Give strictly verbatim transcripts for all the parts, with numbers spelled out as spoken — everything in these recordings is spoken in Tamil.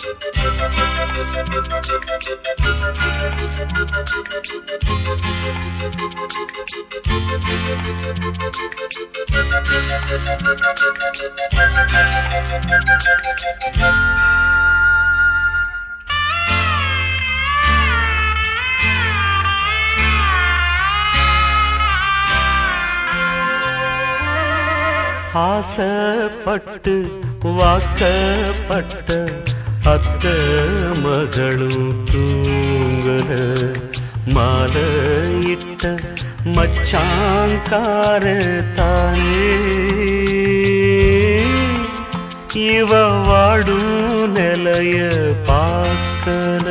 ஆசைப்பட்டு வாக்கப்பட்ட அத்த மகளும் தூங்கல, மாலையிட்ட மச்சாங்கார தானே இவ வாடும் நிலைய பார்க்கல.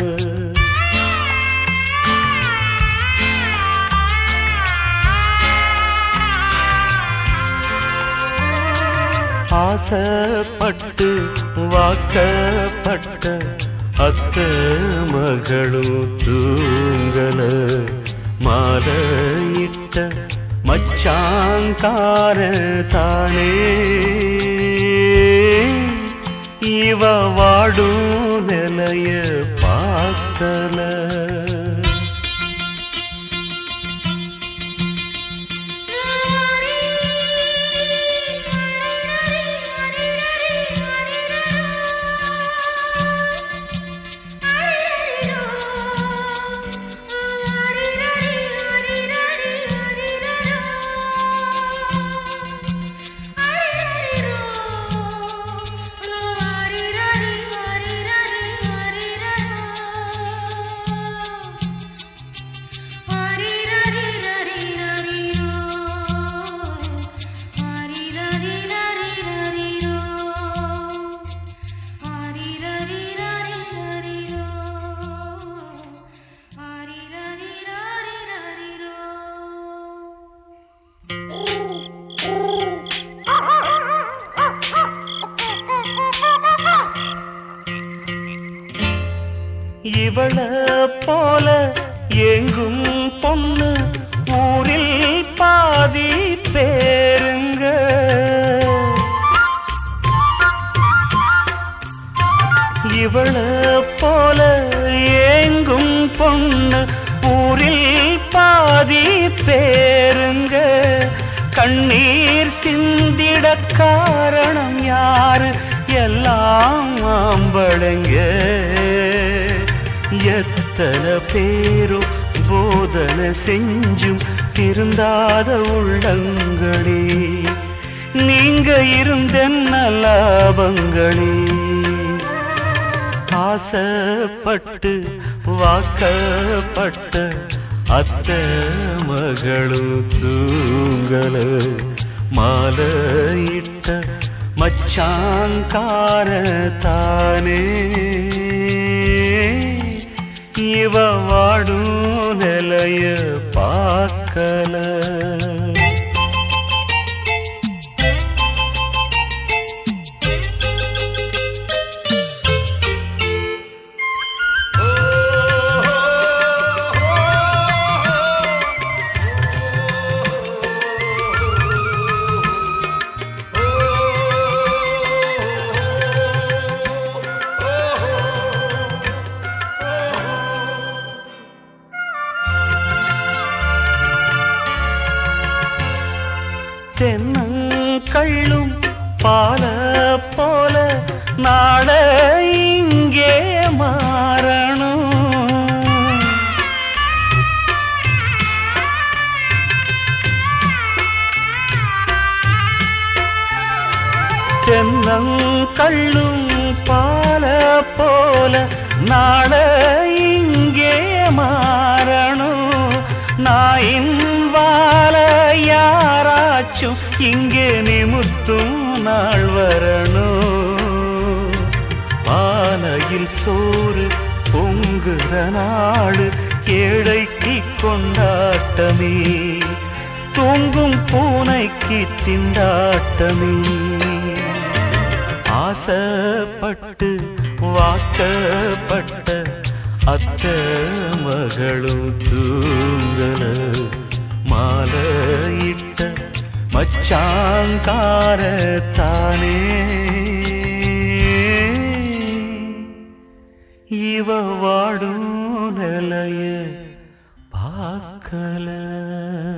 ஆசைப்பட்டு வாக்கப்பட்ட அத்த மகளும் தூங்கல, மாலையிட்ட மச்சாங்கார தானே இவ வாடும் நிலைய பார்க்கல. இவள போல எங்கும் பொண்ணு ஊரில் பாதி பேருங்க, இவள போல எங்கும் பொண்ணு ஊரில் பாதி பேருங்க. கண்ணீர் சிந்திட காரணம் யாரு? எல்லாம் ஆம்பளைங்க. எத்தனை பேரும் போதனை செஞ்சும் திருந்தாத உள்ளங்களே, நீங்க இருந்தென்ன லாபங்களே. ஆசைப்பட்டு வாக்கப்பட்ட அத்த மகளும் தூங்கல, மாலையிட்ட மச்சாங்கார தானே இவ வாடும் நிலைய பார்க்கல. தென்னங்கள்ளும் பால போல நாள இங்கே மாறணும். தென்னங்கள்ளும் பால போல நாள இங்கே மாறணும். நாயின் வாழ யாராச்சும் இங்கே நிமுத்தும் நாள் வரணும். பானையில் சோறு பொங்குற நாடு ஏழைக்கு கொண்டாட்டமே, தூங்கும் பூனைக்கு திண்டாட்டமே. ஆசைப்பட்டு வாக்கப்பட்ட அத்த மகளும் தூங்கல, மாலையிட்ட மச்சாங்கார தானே இவ வாடும் நிலைய பார்க்கல